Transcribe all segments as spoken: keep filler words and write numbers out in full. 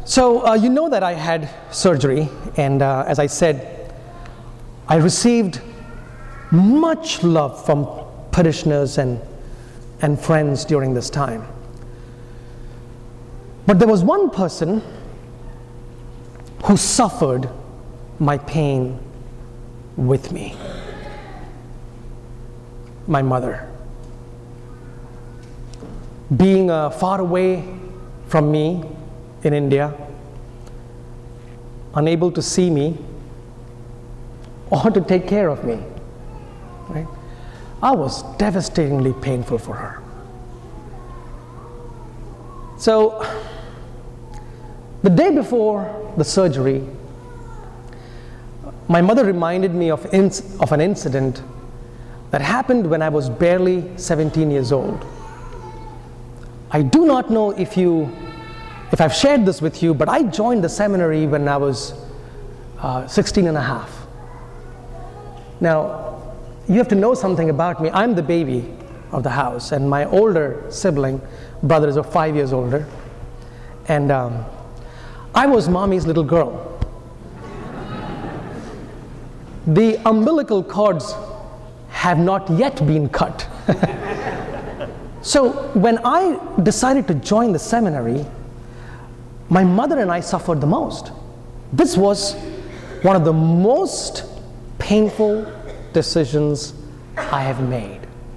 So uh, you know that I had surgery, and uh, as I said, I received much love from parishioners and, and friends during this time. But there was one person who suffered my pain with me. My mother. Being uh, far away from me in India, unable to see me or to take care of me, right? I was devastatingly painful for her. So, the day before the surgery, my mother reminded me of, inc- of an incident that happened when I was barely seventeen years old. I do not know if you, if I've shared this with you, but I joined the seminary when I was uh, sixteen and a half. Now, you have to know something about me. I'm the baby of the house, and my older sibling, brother, is five years older. And um, I was mommy's little girl. The umbilical cords have not yet been cut. So when I decided to join the seminary, my mother and I suffered the most. This was one of the most painful decisions I have made.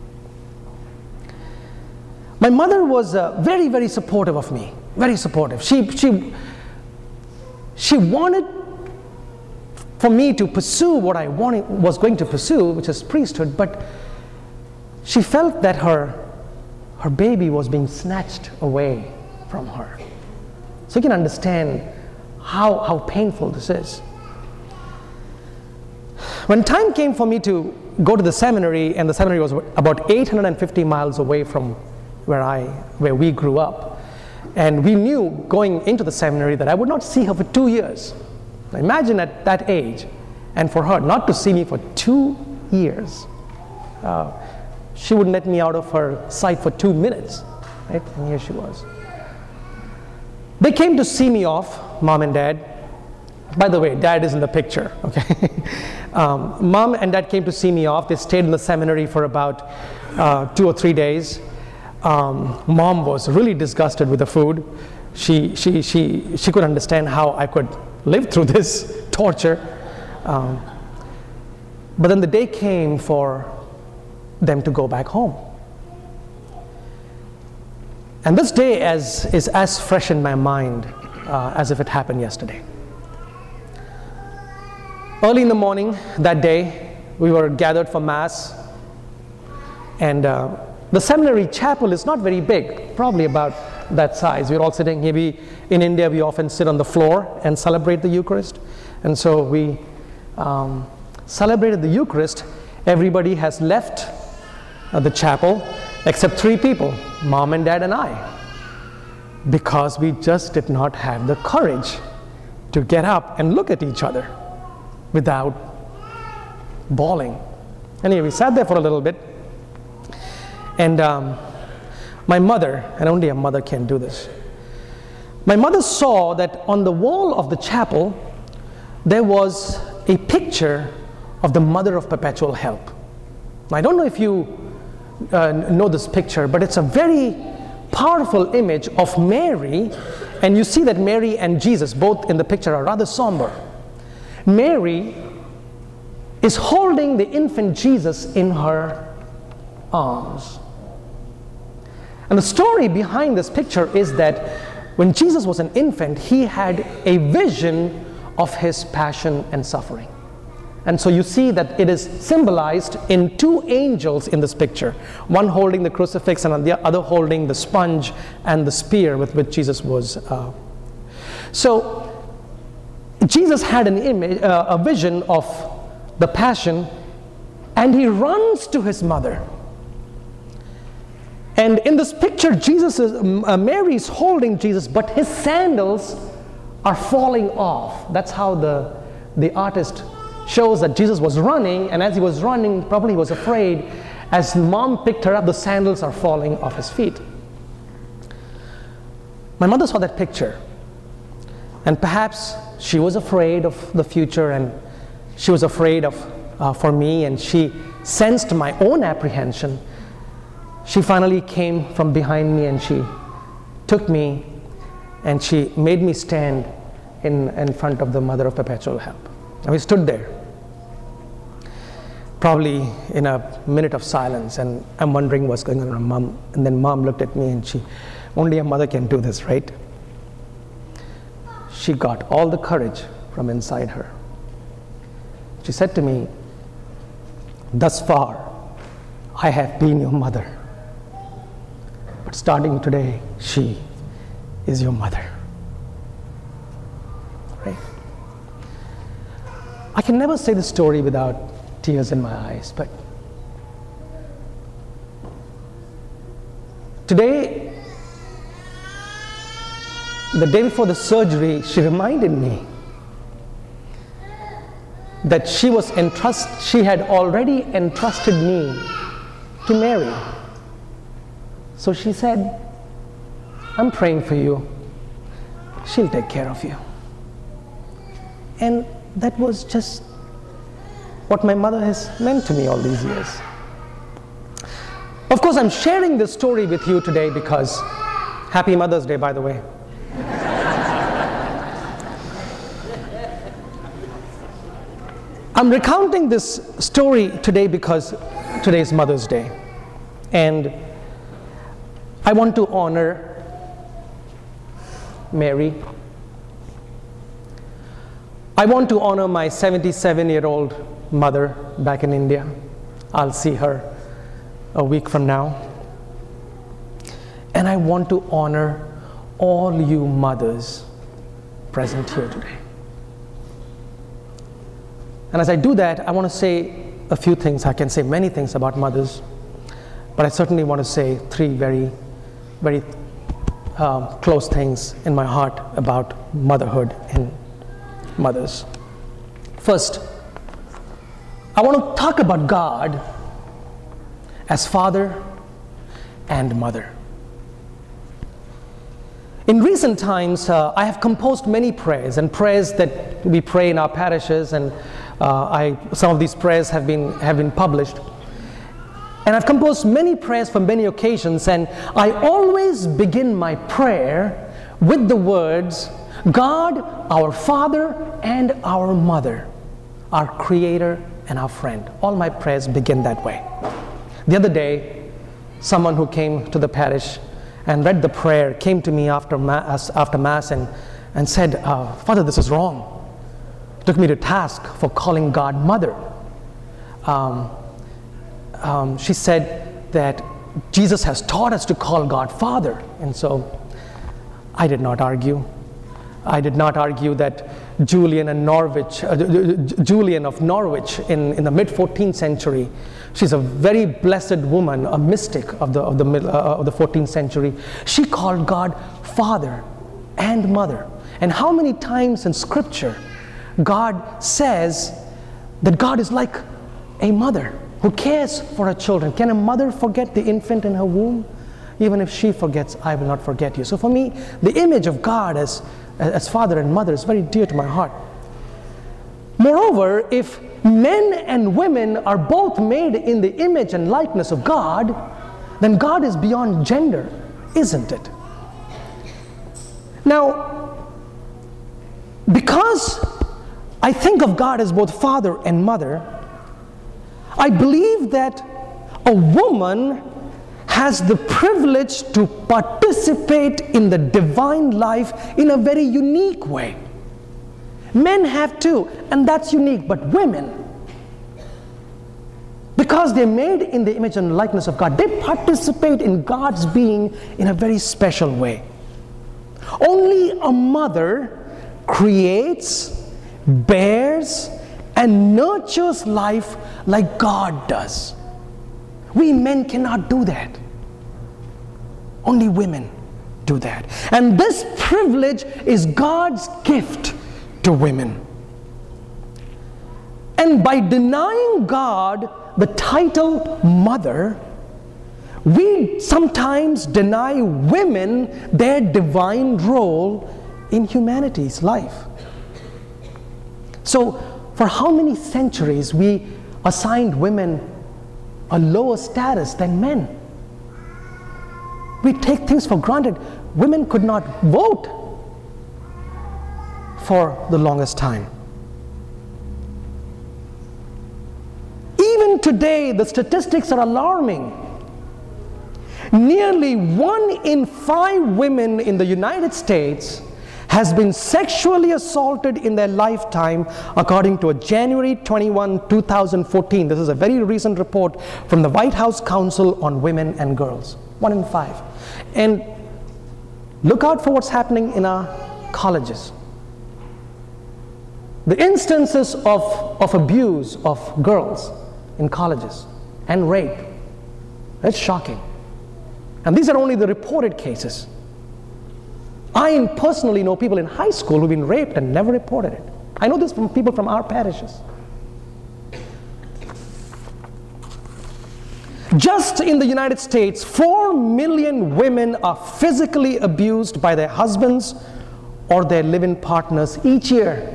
My mother was uh, very, very supportive of me, very supportive. She, she, she wanted for me to pursue what I wanted, was going to pursue, which is priesthood, but she felt that her, her baby was being snatched away from her. So you can understand how, how painful this is. When time came for me to go to the seminary, and the seminary was about eight hundred fifty miles away from where I, where we grew up, and we knew going into the seminary that I would not see her for two years. Now imagine at that age, and for her not to see me for two years. Uh, she wouldn't let me out of her sight for two minutes, right? And here she was. They came to see me off, mom and dad. By the way, dad is in the picture, okay? um, mom and dad came to see me off. They stayed in the seminary for about uh, two or three days. Um, mom was really disgusted with the food. She, she, she, she couldn't understand how I could live through this torture. Um, but then the day came for them to go back home. And this day as, is as fresh in my mind uh, as if it happened yesterday. Early in the morning that day, we were gathered for Mass, and uh, the seminary chapel is not very big, probably about that size. We're all sitting, maybe in India we often sit on the floor and celebrate the Eucharist. And so we um, celebrated the Eucharist. Everybody has left uh, the chapel except three people, mom and dad and I, because we just did not have the courage to get up and look at each other without bawling. Anyway, we sat there for a little bit, and um, my mother, and only a mother can do this, my mother saw that on the wall of the chapel there was a picture of the Mother of Perpetual Help. Now, I don't know if you uh, know this picture, but it's a very powerful image of Mary, and you see that Mary and Jesus both in the picture are rather somber. Mary is holding the infant Jesus in her arms. And the story behind this picture is that when Jesus was an infant, he had a vision of his passion and suffering. And so you see that it is symbolized in two angels in this picture, one holding the crucifix and the other holding the sponge and the spear with which Jesus was. Uh. So Jesus had an image, uh, a vision of the passion, and he runs to his mother. And in this picture, Jesus is, uh, Mary is holding Jesus, but his sandals are falling off. That's how the, the artist shows that Jesus was running, and as he was running, probably he was afraid. As mom picked her up, the sandals are falling off his feet. My mother saw that picture, And perhaps she was afraid of the future, and she was afraid of uh, for me, and she sensed my own apprehension. She finally came from behind me and she took me and she made me stand in, in front of the Mother of Perpetual Help. And we stood there, probably in a minute of silence, and I'm wondering what's going on with Mom. And then Mom looked at me and she, only a mother can do this, right? She got all the courage from inside her. She said to me, "Thus far, I have been your mother. But starting today, she is your mother." Right? I can never say the story without tears in my eyes, but today, the day before the surgery, she reminded me that she was entrust, she had already entrusted me to Mary. So she said, "I'm praying for you. She'll take care of you." And that was just what my mother has meant to me all these years. Of course, I'm sharing this story with you today because, happy Mother's Day, by the way. I'm recounting this story today because today is Mother's Day. And I want to honor Mary. I want to honor my seventy-seven-year-old mother back in India. I'll see her a week from now. And I want to honor all you mothers present here today. And as I do that, I want to say a few things. I can say many things about mothers, but I certainly want to say three very, very um, close things in my heart about motherhood and mothers. First, I want to talk about God as Father and Mother. In recent times, uh, I have composed many prayers, and prayers that we pray in our parishes, and uh, I, some of these prayers have been, have been published. And I've composed many prayers for many occasions, and I always begin my prayer with the words, "God, our Father and our Mother, our Creator and our friend." All my prayers begin that way. The other day, someone who came to the parish and read the prayer came to me after mass, after mass and, and said, uh, "Father, this is wrong." Took me to task for calling God Mother. Um, um, she said that Jesus has taught us to call God Father. And so I did not argue. I did not argue that Julian and Norwich, uh, Julian of Norwich in, in the mid fourteenth century, she's a very blessed woman, a mystic of the, of the, middle, uh, of the fourteenth century. She called God Father and Mother. And how many times in Scripture God says that God is like a mother who cares for her children. Can a mother forget the infant in her womb? Even if she forgets, I will not forget you. So for me, the image of God as, as Father and Mother is very dear to my heart. Moreover, if men and women are both made in the image and likeness of God, then God is beyond gender, isn't it? Now, because I think of God as both Father and Mother, I believe that a woman has the privilege to participate in the divine life in a very unique way. Men have too, and that's unique, but women, because they're made in the image and likeness of God, they participate in God's being in a very special way. Only a mother creates, bears, and nurtures life like God does. We men cannot do that. Only women do that. And this privilege is God's gift to women. And by denying God the title mother, we sometimes deny women their divine role in humanity's life. So, for how many centuries we assigned women a lower status than men? We take things for granted. Women could not vote for the longest time. Even today, the statistics are alarming. Nearly one in five women in the United States has been sexually assaulted in their lifetime, according to a January twenty-first, two thousand fourteen. This is a very recent report from the White House Council on Women and Girls. One in five. And look out for what's happening in our colleges. The instances of, of abuse of girls in colleges and rape, it's shocking. And these are only the reported cases. I personally know people in high school who've been raped and never reported it. I know this from people from our parishes. Just in the United States, four million women are physically abused by their husbands or their live-in partners each year.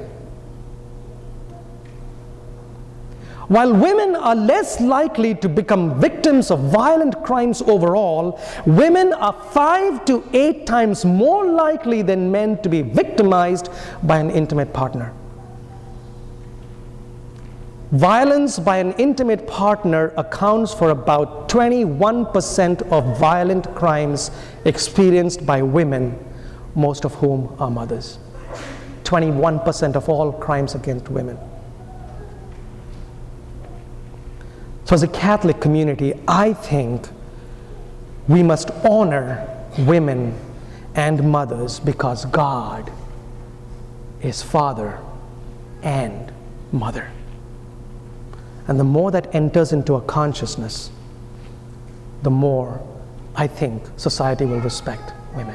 While women are less likely to become victims of violent crimes overall, women are five to eight times more likely than men to be victimized by an intimate partner. Violence by an intimate partner accounts for about twenty-one percent of violent crimes experienced by women, most of whom are mothers. twenty-one percent of all crimes against women. So as a Catholic community, I think we must honor women and mothers because God is Father and Mother. And the more that enters into our consciousness, the more I think society will respect women.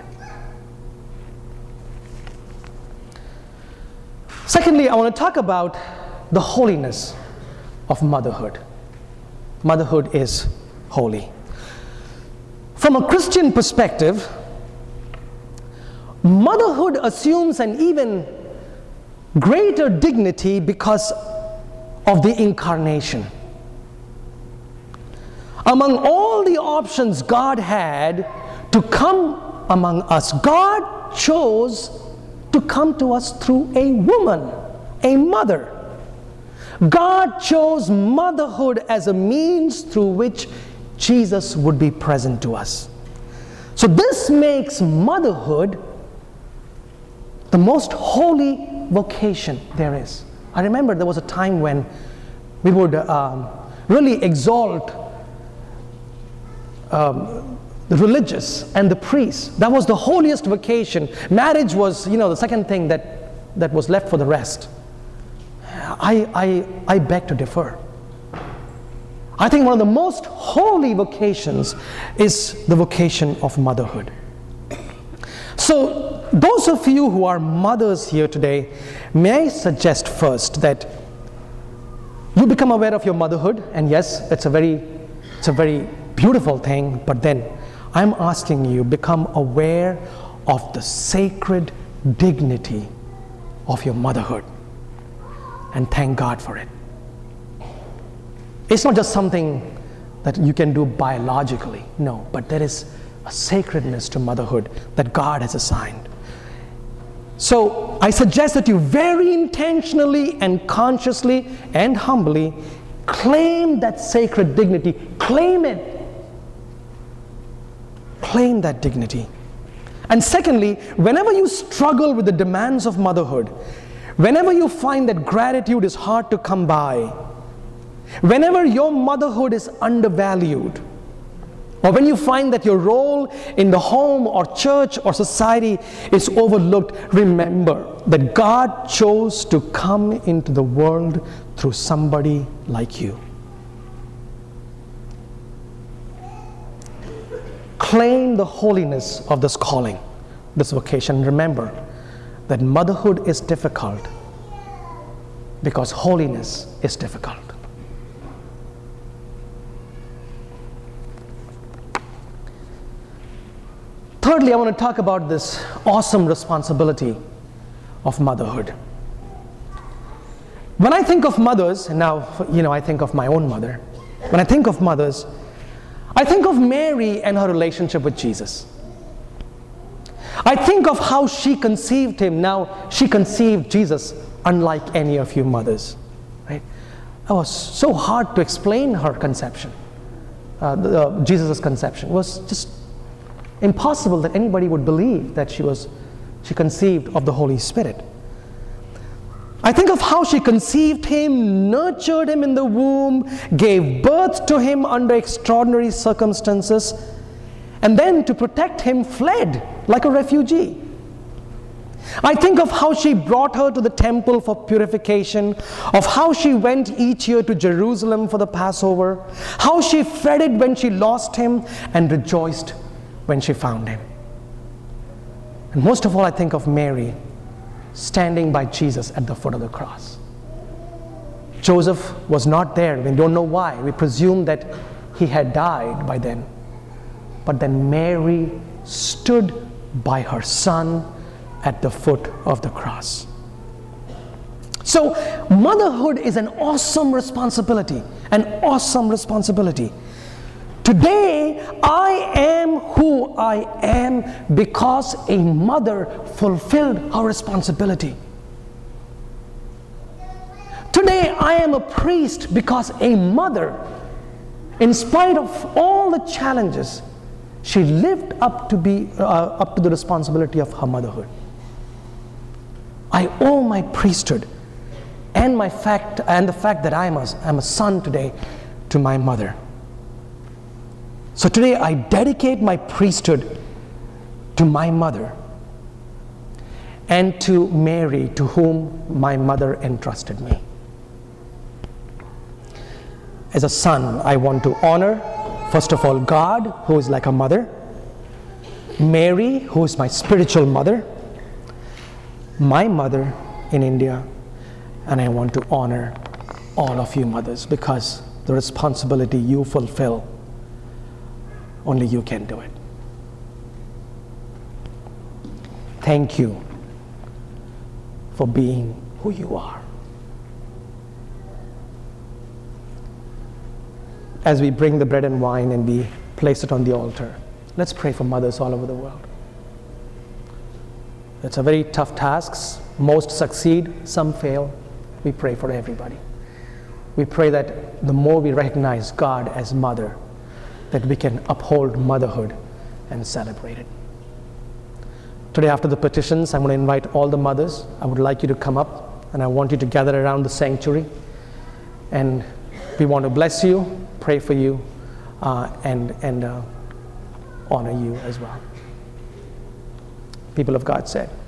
Secondly, I want to talk about the holiness of motherhood. Motherhood is holy. From a Christian perspective, motherhood assumes an even greater dignity because of the incarnation. Among all the options God had to come among us, God chose to come to us through a woman, a mother. God chose motherhood as a means through which Jesus would be present to us. So this makes motherhood the most holy vocation there is. I remember there was a time when we would um, really exalt um, the religious and the priests. That was the holiest vocation. Marriage was, you know, the second thing that, that was left for the rest. I, I, I beg to differ. I think one of the most holy vocations is the vocation of motherhood. So, those of you who are mothers here today, may I suggest first that you become aware of your motherhood, and yes, it's a very, it's a very beautiful thing, but then I'm asking you, become aware of the sacred dignity of your motherhood. And thank God for it. It's not just something that you can do biologically, no, but there is a sacredness to motherhood that God has assigned. So I suggest that you very intentionally and consciously and humbly claim that sacred dignity. Claim it. Claim that dignity. And secondly, whenever you struggle with the demands of motherhood, whenever you find that gratitude is hard to come by, whenever your motherhood is undervalued, or when you find that your role in the home or church or society is overlooked, remember that God chose to come into the world through somebody like you. Claim the holiness of this calling, this vocation. Remember that motherhood is difficult because holiness is difficult. Thirdly, I want to talk about this awesome responsibility of motherhood. When I think of mothers, and now, you know, I think of my own mother. When I think of mothers, I think of Mary and her relationship with Jesus. I think of how she conceived him. Now, she conceived Jesus unlike any of you mothers. Right? It was so hard to explain her conception. Uh, the, uh, Jesus' conception. It was just impossible that anybody would believe that she was, she conceived of the Holy Spirit. I think of how she conceived him, nurtured him in the womb, gave birth to him under extraordinary circumstances, and then to protect him fled like a refugee. I think of how she brought her to the temple for purification, of how she went each year to Jerusalem for the Passover, how she fretted when she lost him and rejoiced when she found him. And most of all, I think of Mary standing by Jesus at the foot of the cross. Joseph was not there. We don't know why. We presume that he had died by then. But then Mary stood by her son at the foot of the cross. So motherhood is an awesome responsibility, an awesome responsibility. Today, I am who I am because a mother fulfilled her responsibility. Today, I am a priest because a mother, in spite of all the challenges, she lived up to be uh, up to the responsibility of her motherhood. I owe my priesthood and my fact and the fact that I am a, I'm a son today to my mother. So today I dedicate my priesthood to my mother and to Mary, to whom my mother entrusted me. As a son, I want to honor, first of all, God, who is like a mother, Mary, who is my spiritual mother, my mother in India, and I want to honor all of you mothers because the responsibility you fulfill, only you can do it. Thank you for being who you are. As we bring the bread and wine and we place it on the altar, let's pray for mothers all over the world. It's a very tough task. Most succeed, some fail. We pray for everybody. We pray that the more we recognize God as mother, that we can uphold motherhood and celebrate it. Today, after the petitions, I'm going to invite all the mothers. I would like you to come up, and I want you to gather around the sanctuary. And we want to bless you, pray for you, uh, and, and uh, honor you as well. People of God said,